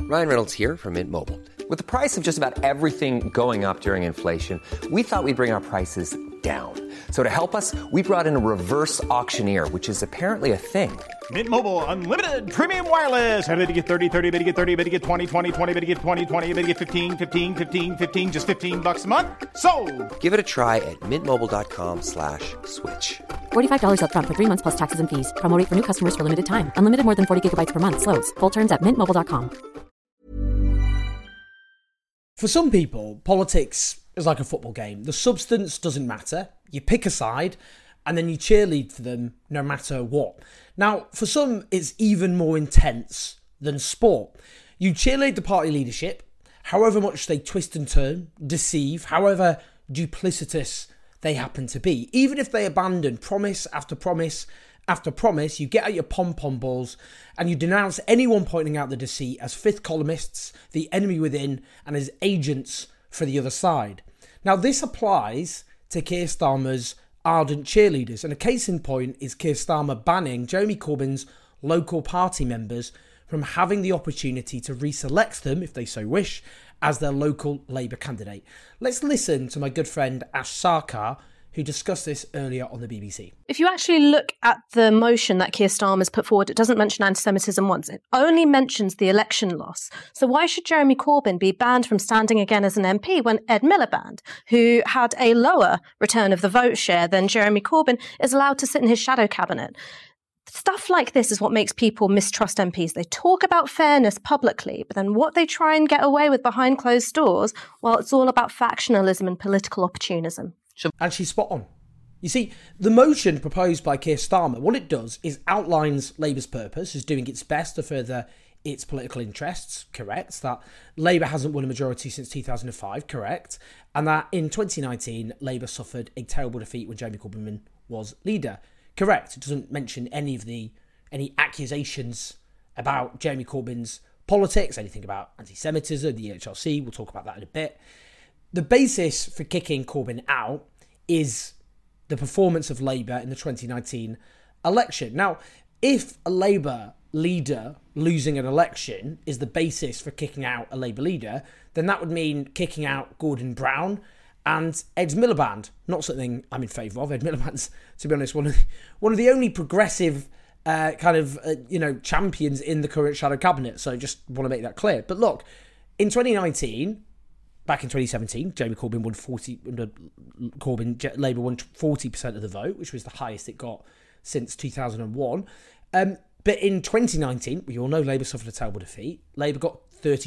Ryan Reynolds here from Mint Mobile. With the price of just about everything going up during inflation, we thought we'd bring our prices down. So to help us, we brought in a reverse auctioneer, which is apparently a thing. Mint Mobile Unlimited Premium Wireless. How to get 30, 30, bit to get 30, bit to get 20, 20, 20, bit to get 20, 20, bit to get 15, 15, 15, 15, just $15 a month? Sold! Give it a try at mintmobile.com/switch. $45 up front for 3 months plus taxes and fees. Promo rate for new customers for limited time. Unlimited more than 40 gigabytes per month. Slows full terms at mintmobile.com. For some people, politics is like a football game. The substance doesn't matter. You pick a side and then you cheerlead for them no matter what. Now, for some, it's even more intense than sport. You cheerlead the party leadership, however much they twist and turn, deceive, however duplicitous they happen to be. Even if they abandon promise after promise after promise, you get out your pom-pom balls and you denounce anyone pointing out the deceit as fifth columnists, the enemy within, and as agents for the other side. Now, this applies to Keir Starmer's ardent cheerleaders, and a case in point is Keir Starmer banning Jeremy Corbyn's local party members from having the opportunity to reselect them, if they so wish, as their local Labour candidate. Let's listen to my good friend Ash Sarkar, who discussed this earlier on the BBC. If you actually look at the motion that Keir Starmer's put forward, it doesn't mention anti-Semitism once. It only mentions the election loss. So why should Jeremy Corbyn be banned from standing again as an MP when Ed Miliband, who had a lower return of the vote share than Jeremy Corbyn, is allowed to sit in his shadow cabinet? Stuff like this is what makes people mistrust MPs. They talk about fairness publicly, but then what they try and get away with behind closed doors, well, it's all about factionalism and political opportunism. And she's spot on. You see, the motion proposed by Keir Starmer, what it does is outlines Labour's purpose as doing its best to further its political interests, correct, that Labour hasn't won a majority since 2005, correct, and that in 2019, Labour suffered a terrible defeat when Jeremy Corbyn was leader, correct. It doesn't mention any accusations about Jeremy Corbyn's politics, anything about anti-Semitism, the HRC, we'll talk about that in a bit. The basis for kicking Corbyn out is the performance of Labour in the 2019 election. Now, if a Labour leader losing an election is the basis for kicking out a Labour leader, then that would mean kicking out Gordon Brown and Ed Miliband. Not something I'm in favour of. Ed Miliband's, to be honest, one of the only progressive champions in the current shadow cabinet. So just want to make that clear. But look, in 2019... Back in 2017, Jeremy Corbyn Labour won 40% of the vote, which was the highest it got since 2001. But in 2019, we all know Labour suffered a terrible defeat. Labour got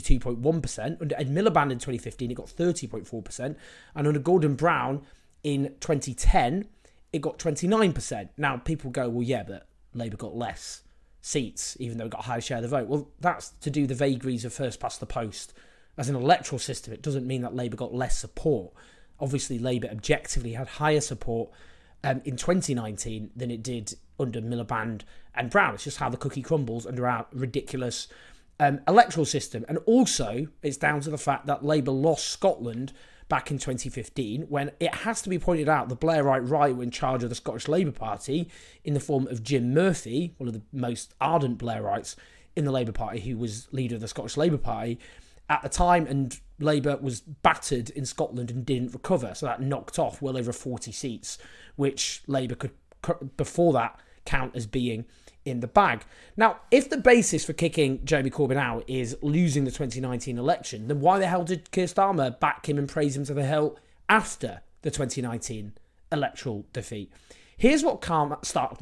32.1%. Under Ed Miliband in 2015, it got 30.4%. And under Gordon Brown in 2010, it got 29%. Now, people go, well, yeah, but Labour got less seats, even though it got a higher share of the vote. Well, that's to do the vagaries of first past the post. As an electoral system, it doesn't mean that Labour got less support. Obviously, Labour objectively had higher support in 2019 than it did under Miliband and Brown. It's just how the cookie crumbles under our ridiculous electoral system. And also, it's down to the fact that Labour lost Scotland back in 2015, when it has to be pointed out the Blairite right were in charge of the Scottish Labour Party in the form of Jim Murphy, one of the most ardent Blairites in the Labour Party, who was leader of the Scottish Labour Party at the time, and Labour was battered in Scotland and didn't recover. So that knocked off well over 40 seats, which Labour could, before that, count as being in the bag. Now, if the basis for kicking Jeremy Corbyn out is losing the 2019 election, then why the hell did Keir Starmer back him and praise him to the hilt after the 2019 electoral defeat? Here's what Karma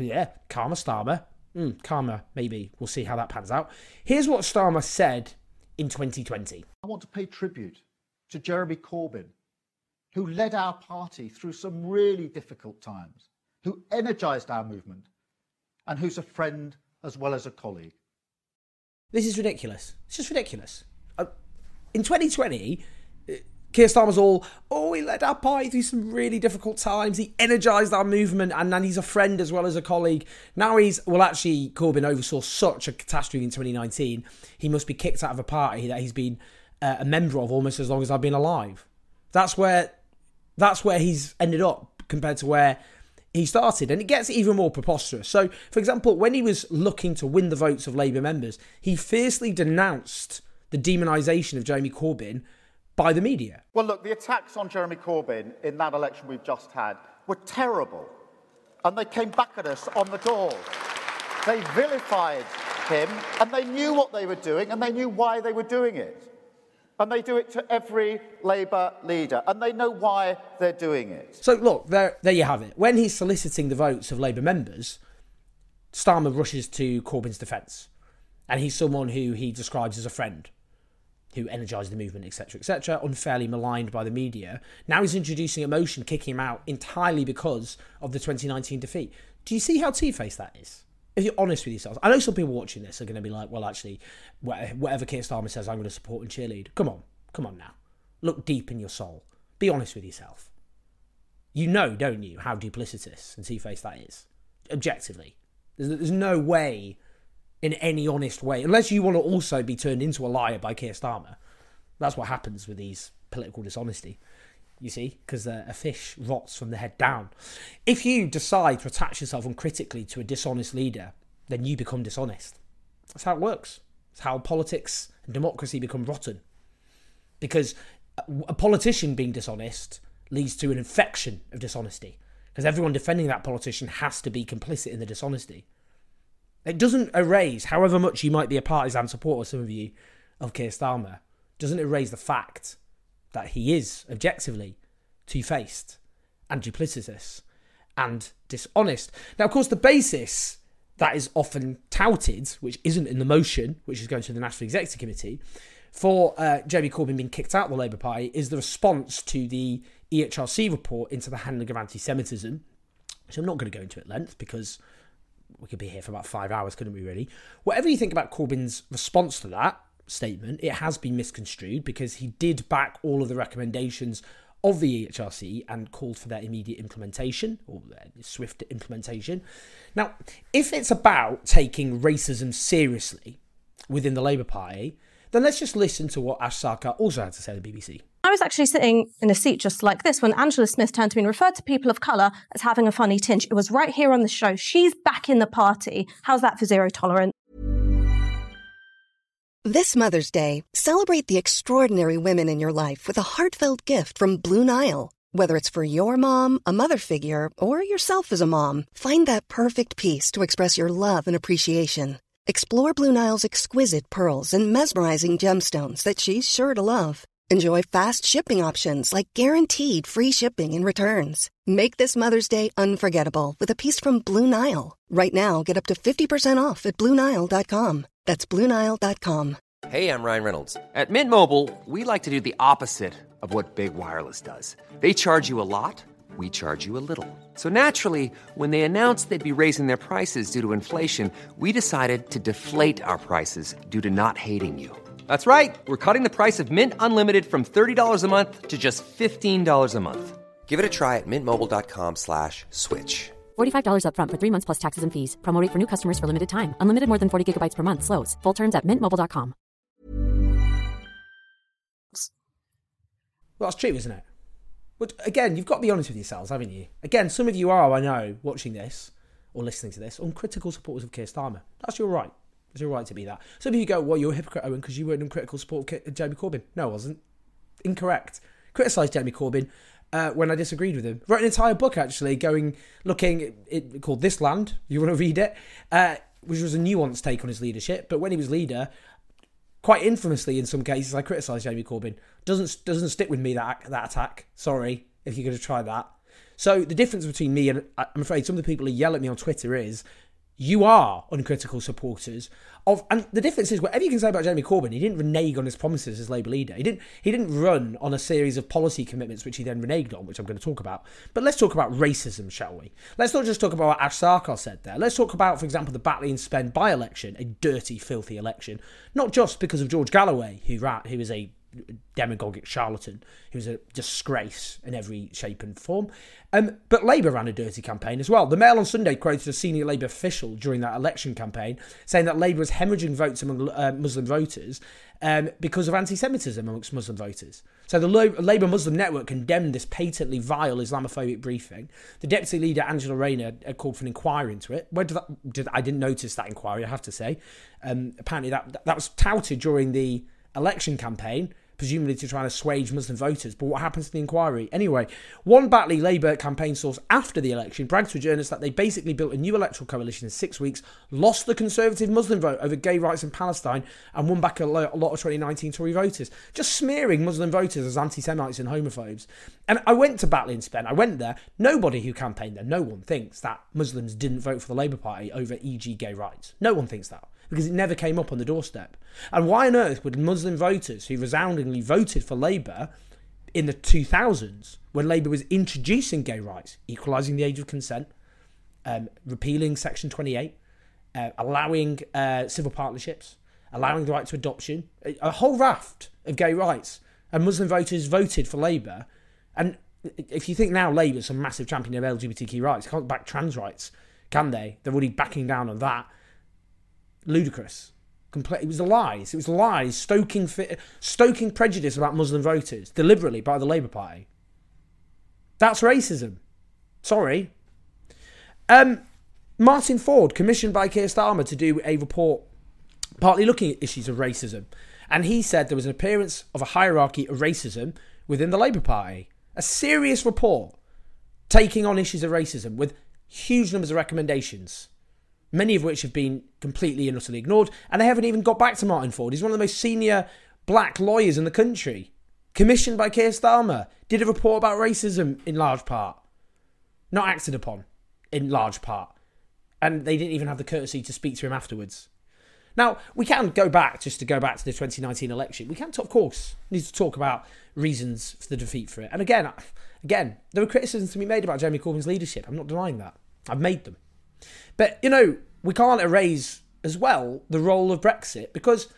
Starmer, maybe, we'll see how that pans out. Here's what Starmer said in 2020. I want to pay tribute to Jeremy Corbyn, who led our party through some really difficult times, who energised our movement, and who's a friend as well as a colleague. This is ridiculous. It's just ridiculous. In 2020, Keir Starmer's he led our party through some really difficult times. He energised our movement, and then he's a friend as well as a colleague. Now Corbyn oversaw such a catastrophe in 2019. He must be kicked out of a party that he's been a member of almost as long as I've been alive. That's where he's ended up compared to where he started. And it gets even more preposterous. So, for example, when he was looking to win the votes of Labour members, he fiercely denounced the demonisation of Jeremy Corbyn by the media. Well, look, the attacks on Jeremy Corbyn in that election we've just had were terrible. And they came back at us on the doors. They vilified him, and they knew what they were doing, and they knew why they were doing it. And they do it to every Labour leader, and they know why they're doing it. So, look, there you have it. When he's soliciting the votes of Labour members, Starmer rushes to Corbyn's defence. And he's someone who he describes as a friend, who energised the movement, etc., unfairly maligned by the media. Now he's introducing emotion, kicking him out entirely because of the 2019 defeat. Do you see how two-faced that is? If you're honest with yourselves. I know some people watching this are going to be like, well, actually, whatever Keir Starmer says, I'm going to support and cheerlead. Come on now. Look deep in your soul. Be honest with yourself. You know, don't you, how duplicitous and two-faced that is? Objectively. There's no way, in any honest way, unless you want to also be turned into a liar by Keir Starmer. That's what happens with these political dishonesty. You see, because a fish rots from the head down. If you decide to attach yourself uncritically to a dishonest leader, then you become dishonest. That's how it works. It's how politics and democracy become rotten. Because a politician being dishonest leads to an infection of dishonesty. Because everyone defending that politician has to be complicit in the dishonesty. It doesn't erase, however much you might be a partisan supporter, some of you, of Keir Starmer, doesn't erase the fact that he is objectively two-faced and duplicitous and dishonest. Now, of course, the basis that is often touted, which isn't in the motion, which is going to the National Executive Committee, for Jeremy Corbyn being kicked out of the Labour Party is the response to the EHRC report into the handling of anti-Semitism, which I'm not going to go into at length because we could be here for about 5 hours, couldn't we, really? Whatever you think about Corbyn's response to that statement, it has been misconstrued because he did back all of the recommendations of the EHRC and called for their immediate implementation or their swift implementation. Now, if it's about taking racism seriously within the Labour Party, then let's just listen to what Ash Sarkar also had to say to the BBC. I was actually sitting in a seat just like this when Angela Smith turned to me and referred to people of colour as having a funny tinge. It was right here on the show. She's back in the party. How's that for zero tolerance? This Mother's Day, celebrate the extraordinary women in your life with a heartfelt gift from Blue Nile. Whether it's for your mom, a mother figure, or yourself as a mom, find that perfect piece to express your love and appreciation. Explore Blue Nile's exquisite pearls and mesmerizing gemstones that she's sure to love. Enjoy fast shipping options like guaranteed free shipping and returns. Make this Mother's Day unforgettable with a piece from Blue Nile. Right now, get up to 50% off at BlueNile.com. That's BlueNile.com. Hey, I'm Ryan Reynolds. At Mint Mobile, we like to do the opposite of what Big Wireless does. They charge you a lot, we charge you a little. So naturally, when they announced they'd be raising their prices due to inflation, we decided to deflate our prices due to not hating you. That's right. We're cutting the price of Mint Unlimited from $30 a month to just $15 a month. Give it a try at mintmobile.com/switch. $45 up front for 3 months plus taxes and fees. Promo rate for new customers for limited time. Unlimited more than 40 gigabytes per month. Slows full terms at mintmobile.com. Well, that's true, isn't it? But again, you've got to be honest with yourselves, haven't you? Again, some of you are, I know, watching this or listening to this, uncritical supporters of Keir Starmer. That's your right. It's your right to be that. Some of you go, well, you're a hypocrite, Owen, because you weren't in critical support of Jeremy Corbyn. No, I wasn't. Incorrect. Criticised Jeremy Corbyn when I disagreed with him. Wrote an entire book, actually, called This Land, you want to read it, which was a nuanced take on his leadership. But when he was leader, quite infamously in some cases, I criticised Jeremy Corbyn. Doesn't stick with me, that attack. Sorry, if you're going to try that. So the difference between me and, I'm afraid, some of the people who yell at me on Twitter is, you are uncritical supporters of, and the difference is, whatever you can say about Jeremy Corbyn, he didn't renege on his promises as Labour leader. He didn't run on a series of policy commitments which he then reneged on, which I'm going to talk about. But let's talk about racism, shall we? Let's not just talk about what Ash Sarkar said there. Let's talk about, for example, the Batley and Spen by-election, a dirty, filthy election, not just because of George Galloway, who was a demagogic charlatan, who was a disgrace in every shape and form. But Labour ran a dirty campaign as well. The Mail on Sunday quoted a senior Labour official during that election campaign saying that Labour was hemorrhaging votes among Muslim voters because of anti-Semitism amongst Muslim voters. So the Labour Muslim Network condemned this patently vile Islamophobic briefing. The Deputy Leader, Angela Rayner, called for an inquiry into it. I didn't notice that inquiry, I have to say. Apparently that was touted during the election campaign, presumably to try and assuage Muslim voters. But what happens to the inquiry? Anyway, one Batley Labour campaign source after the election bragged to journalists that they basically built a new electoral coalition in 6 weeks, lost the Conservative Muslim vote over gay rights in Palestine, and won back a lot of 2019 Tory voters. Just smearing Muslim voters as anti-Semites and homophobes. And I went to Batley and Spen. I went there. Nobody who campaigned there, no one thinks that Muslims didn't vote for the Labour Party over e.g. gay rights. No one thinks that, because it never came up on the doorstep. And why on earth would Muslim voters who resoundingly voted for Labour in the 2000s, when Labour was introducing gay rights, equalising the age of consent, repealing Section 28, allowing civil partnerships, allowing the right to adoption, a whole raft of gay rights, and Muslim voters voted for Labour. And if you think now Labour's some massive champion of LGBTQ rights, can't back trans rights, can they? They're already backing down on that. Ludicrous. It was lies. It was lies, stoking prejudice about Muslim voters deliberately by the Labour Party. That's racism. Sorry. Martin Ford, commissioned by Keir Starmer to do a report partly looking at issues of racism. And he said there was an appearance of a hierarchy of racism within the Labour Party. A serious report taking on issues of racism with huge numbers of recommendations, many of which have been completely and utterly ignored, and they haven't even got back to Martin Ford. He's one of the most senior black lawyers in the country, commissioned by Keir Starmer, did a report about racism in large part, not acted upon in large part, and they didn't even have the courtesy to speak to him afterwards. Now, we can go back to the 2019 election. We can, of course, need to talk about reasons for the defeat for it. And again, there were criticisms to be made about Jeremy Corbyn's leadership. I'm not denying that. I've made them. But, we can't erase as well the role of Brexit, because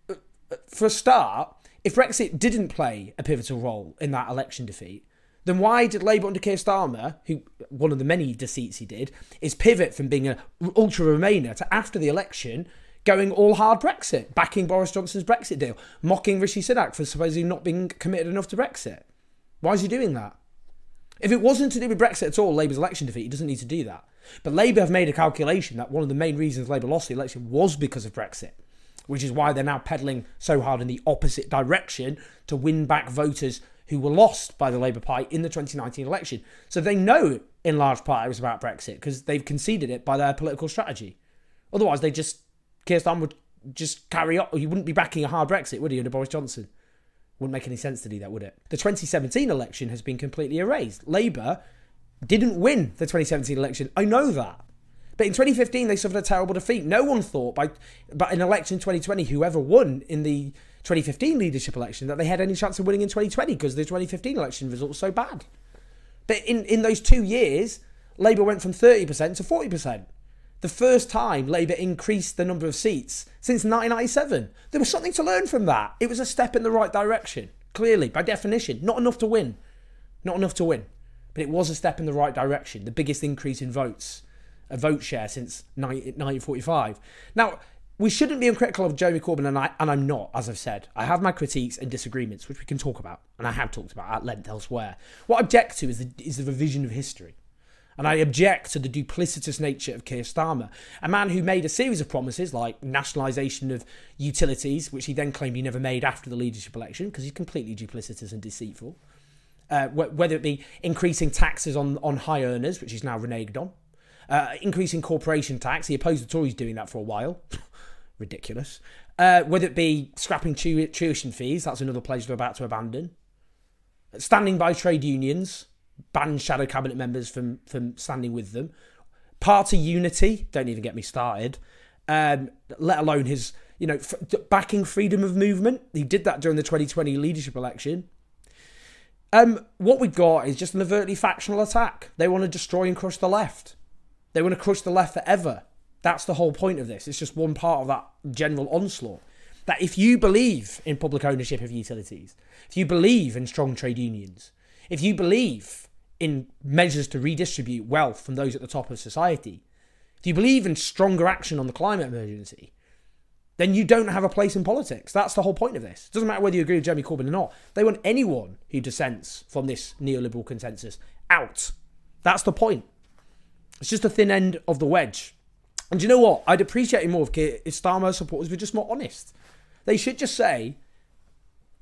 for a start, if Brexit didn't play a pivotal role in that election defeat, then why did Labour under Keir Starmer, who one of the many deceits he did, is pivot from being an ultra-Remainer to after the election going all hard Brexit, backing Boris Johnson's Brexit deal, mocking Rishi Sunak for supposedly not being committed enough to Brexit? Why is he doing that? If it wasn't to do with Brexit at all, Labour's election defeat, he doesn't need to do that. But Labour have made a calculation that one of the main reasons Labour lost the election was because of Brexit, which is why they're now pedalling so hard in the opposite direction to win back voters who were lost by the Labour Party in the 2019 election. So they know in large part it was about Brexit because they've conceded it by their political strategy. Otherwise, Keir Starmer would just carry on. He wouldn't be backing a hard Brexit, would he, under Boris Johnson? Wouldn't make any sense to do that, would it? The 2017 election has been completely erased. Labour didn't win the 2017 election. I know that. But in 2015, they suffered a terrible defeat. No one thought by an election in 2020, whoever won in the 2015 leadership election, that they had any chance of winning in 2020 because the 2015 election result was so bad. But in those 2 years, Labour went from 30% to 40%. The first time Labour increased the number of seats since 1997. There was something to learn from that. It was a step in the right direction. Clearly, by definition, not enough to win. Not enough to win. But it was a step in the right direction. The biggest increase in votes, a vote share since 1945. Now, we shouldn't be uncritical of Jeremy Corbyn, and I'm not, as I've said. I have my critiques and disagreements, which we can talk about, and I have talked about at length elsewhere. What I object to is the revision of history. And I object to the duplicitous nature of Keir Starmer, a man who made a series of promises like nationalisation of utilities, which he then claimed he never made after the leadership election because he's completely duplicitous and deceitful. Whether it be increasing taxes on high earners, which he's now reneged on, increasing corporation tax. He opposed the Tories doing that for a while. Ridiculous. Whether it be scrapping tuition fees, that's another pledge they're about to abandon. Standing by trade unions, ban shadow cabinet members from standing with them. Party unity, don't even get me started. Let alone his, backing freedom of movement. He did that during the 2020 leadership election. What we've got is just an overtly factional attack. They want to destroy and crush the left. They want to crush the left forever. That's the whole point of this. It's just one part of that general onslaught. That if you believe in public ownership of utilities, if you believe in strong trade unions, if you believe in measures to redistribute wealth from those at the top of society, if you believe in stronger action on the climate emergency, then you don't have a place in politics. That's the whole point of this. It doesn't matter whether you agree with Jeremy Corbyn or not. They want anyone who dissents from this neoliberal consensus out. That's the point. It's just a thin end of the wedge. And do you know what? I'd appreciate it more if Starmer supporters were just more honest. They should just say,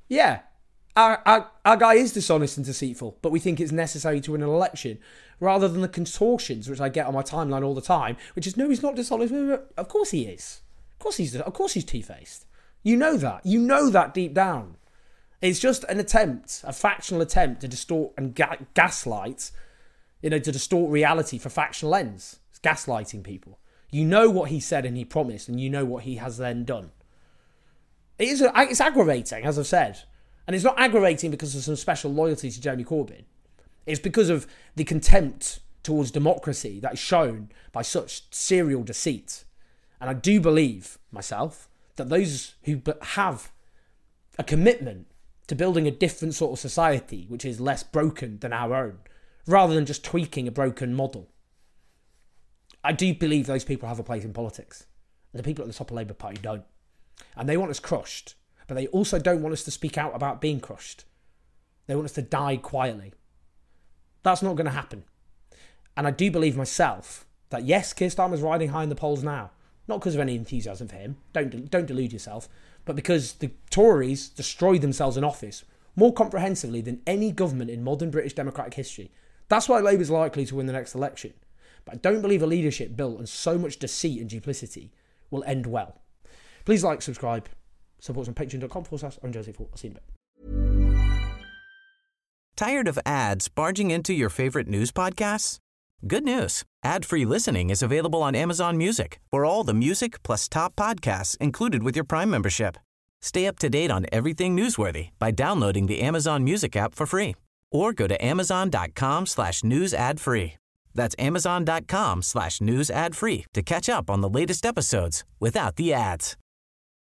Yeah, our guy is dishonest and deceitful, but we think it's necessary to win an election, rather than the contortions which I get on my timeline all the time, which is, no, he's not dishonest. Of course he is. Of course he's two-faced. You know that. You know that deep down. It's just an attempt, a factional attempt to distort and gaslight, to distort reality for factional ends. It's gaslighting people. You know what he said and he promised, and you know what he has then done. It's aggravating, as I've said. And it's not aggravating because of some special loyalty to Jeremy Corbyn. It's because of the contempt towards democracy that is shown by such serial deceit. And I do believe, myself, that those who have a commitment to building a different sort of society, which is less broken than our own, rather than just tweaking a broken model, I do believe those people have a place in politics. And the people at the top of Labour Party don't. And they want us crushed. But they also don't want us to speak out about being crushed. They want us to die quietly. That's not going to happen. And I do believe myself that, yes, Keir Starmer's riding high in the polls now. Not because of any enthusiasm for him. Don't delude yourself. But because the Tories destroyed themselves in office more comprehensively than any government in modern British democratic history. That's why Labour's likely to win the next election. But I don't believe a leadership built on so much deceit and duplicity will end well. Please like, subscribe, support us on patreon.com/OwenJosie4. I'll see you in a bit. Tired of ads barging into your favorite news podcasts? Good news. Ad-free listening is available on Amazon Music for all the music plus top podcasts included with your Prime membership. Stay up to date on everything newsworthy by downloading the Amazon Music app for free or go to amazon.com/news ad free. That's amazon.com/news ad free to catch up on the latest episodes without the ads.